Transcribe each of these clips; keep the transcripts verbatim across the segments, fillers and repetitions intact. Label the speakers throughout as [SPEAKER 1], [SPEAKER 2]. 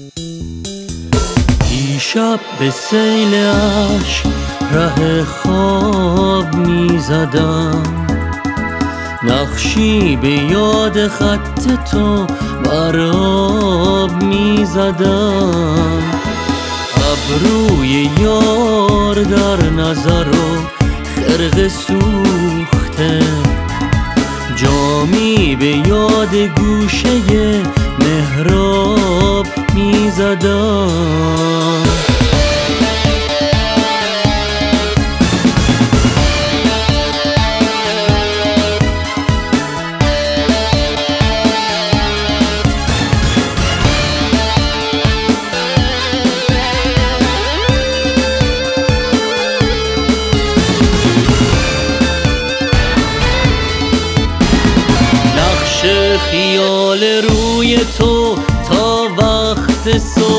[SPEAKER 1] دیشب به سیل عشق ره خواب می زدم، نقشی به یاد خط تو بر آب می زدم. ابروی یار در نظر و خرقه سوخته، جامی به یاد گوشه محراب می زدم. خیال روی تو تا وقت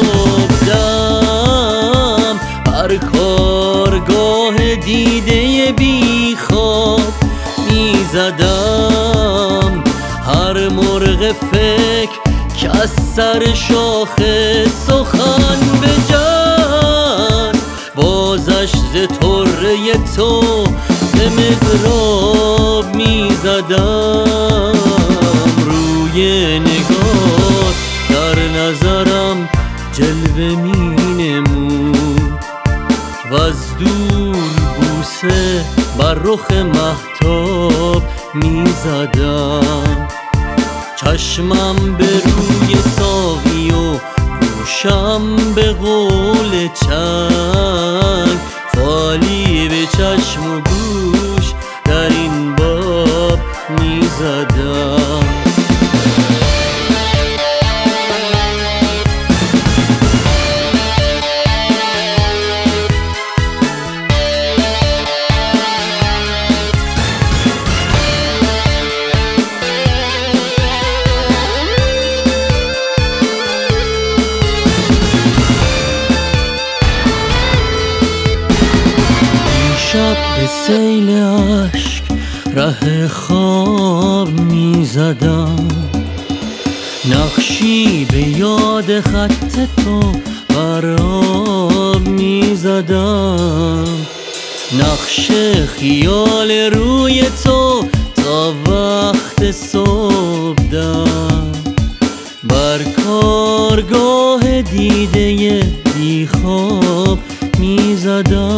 [SPEAKER 1] صبحدم، هر کارگاه دیده بی خواب می زدم. هر مرغ فکر که از سر شاخه سخن بجست، بازش ز طره تو به مضراب می زدم. یه نگاه در نظرم جلوه می نمود و از دور بوسه بر رخ مهتاب می زدم. چشمم به روی ساقی و گوشم به قول چنگ، خالی به چشم و گوش در این باب می زدم. شب به سیل عشق ره خواب می زدم، نقشی به یاد خط تو بر آب می زدم. نقش خیال روی تو تا وقت صبحدم، بر کارگاه دیده بی خواب می زدم.